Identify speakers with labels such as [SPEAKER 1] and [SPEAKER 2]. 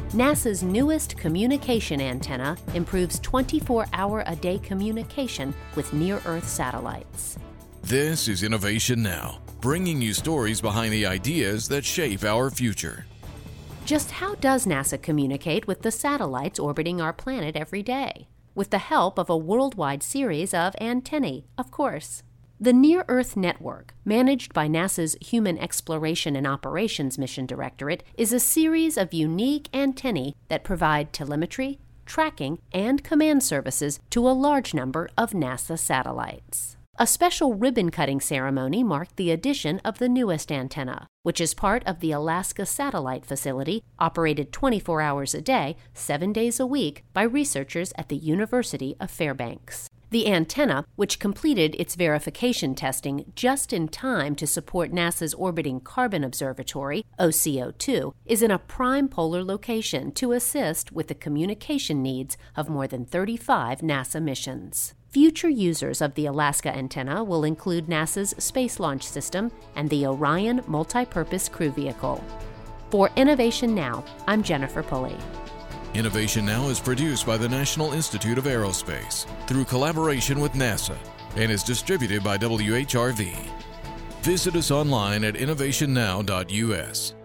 [SPEAKER 1] NASA's newest communication antenna improves 24-hour-a-day communication with near-Earth satellites.
[SPEAKER 2] This is Innovation Now, bringing you stories behind the ideas that shape our future.
[SPEAKER 1] Just how does NASA communicate with the satellites orbiting our planet every day? With the help of a worldwide series of antennae, of course. The Near-Earth Network, managed by NASA's Human Exploration and Operations Mission Directorate, is a series of unique antennae that provide telemetry, tracking, and command services to a large number of NASA satellites. A special ribbon-cutting ceremony marked the addition of the newest antenna, which is part of the Alaska Satellite Facility, operated 24 hours a day, 7 days a week, by researchers at the University of Fairbanks. The antenna, which completed its verification testing just in time to support NASA's Orbiting Carbon Observatory, OCO2, is in a prime polar location to assist with the communication needs of more than 35 NASA missions. Future users of the Alaska antenna will include NASA's Space Launch System and the Orion Multipurpose Crew Vehicle. For Innovation Now, I'm Jennifer Pulley.
[SPEAKER 2] Innovation Now is produced by the National Institute of Aerospace through collaboration with NASA and is distributed by WHRV. Visit us online at innovationnow.us.